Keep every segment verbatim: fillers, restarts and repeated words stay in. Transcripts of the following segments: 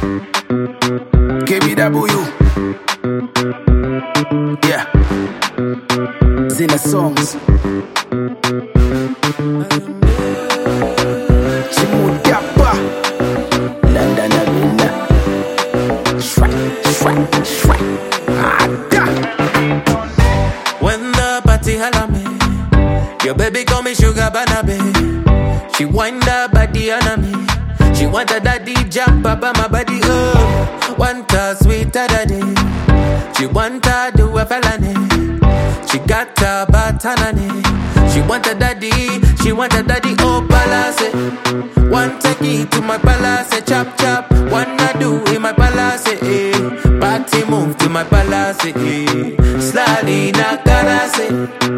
K B W. Yeah. Zina songs. Chimudapa. London Arena. Shrak, shrak, shrak. Ada. When the party holla me, your baby call me sugar banabe. She wind her body on me. She want a daddy jump up on my body, oh. Want a sweeter daddy. She want a do a felony. She got a batanani. She want a daddy, she want a daddy, oh palace. Want a key to my palace, chop chop. Wanna do in my palace, eh. Party move to my palace, eh. Slowly na karase.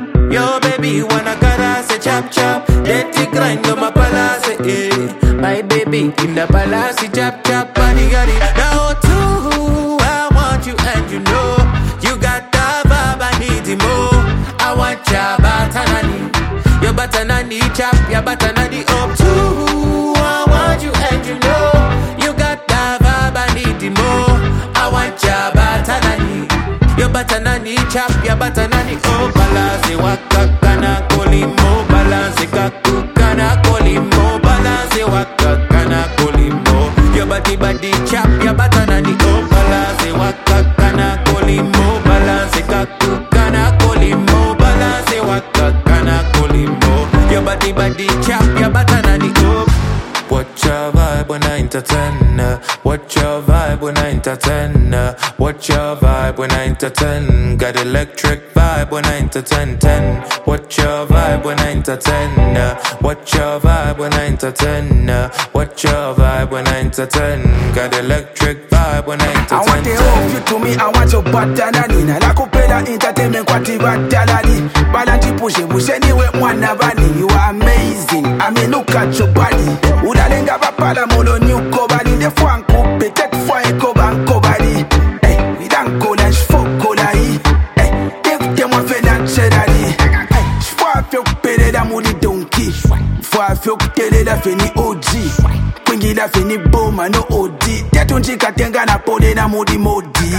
Yo baby wanna karase, chop chop. Dirty grind to my palace, eh. My baby in the palace, chop chop, body got it. Now too, I want you and you know you got the vibe, I need it more. I want your batanani, your batanani chop, your batanani up too. I want you and you know you got the vibe, I need it more. I want your batanani, your batanani chop, your batanani up. Balance waka kana kolimo, balance kaku kana kolimo, balance waka kana kolimo. Your body body chop, your batanani up. Balance waka kana kolimo, balance kaku kana kolimo, balance waka kana kolimo. Your body body chop, your batanani up. Watch your vibe when I entertain. Watch your vibe when I entertain. Watch your vibe when I entertain. Got electric vibe when I entertain. Ten. Watch your vibe when I entertain. Watch your vibe when I entertain. Watch your vibe when I entertain. Got electric vibe when I entertain. I want to hold you to me, I want your batanani. Na nakupenda entertainment kwa tibatalani. Balanti pushe, pushe niwe mwana bani. You are amazing, I mean look at your body. Udalenga bapala molo nyuko bali. De fwa nkupe, tek fwa eko banko bali. Hey, widanko la shfoko la hi. Hey, devite mwa fena chedali. Hey, shfwa fyo kupele da muli donki. Fwa fyo kutele da feni O G. Kwingi da feni boma no O D. Tetunji katenga na pole na mudi modi.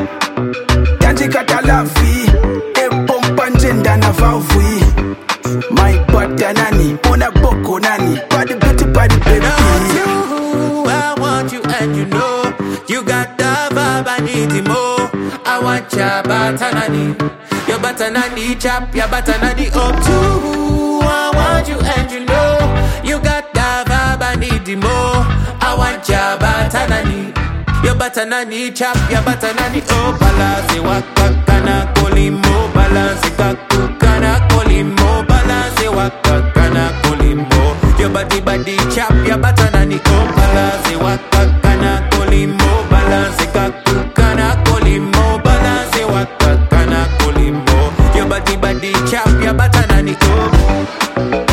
Tanji katalafi. E pompa njenda na vavwi. My batanani, mona boko nani. Body beauty, body baby. I want you and you know you got the vibe, I need it more. I want your batanani, your batanani chop, your batanani up too. I want you and you know you got the vibe, I need it more. I want your batanani, your batanani chop, your batanani up. Balance waka kana kolimo, balance kaku kana kolimo, balance waka kana kolimo. Your body body chop, your batanani up. Balance waka kana kolimo, balance kaku kana kolimo, balance waka kana kolimo. Your body body chop, your batanani up.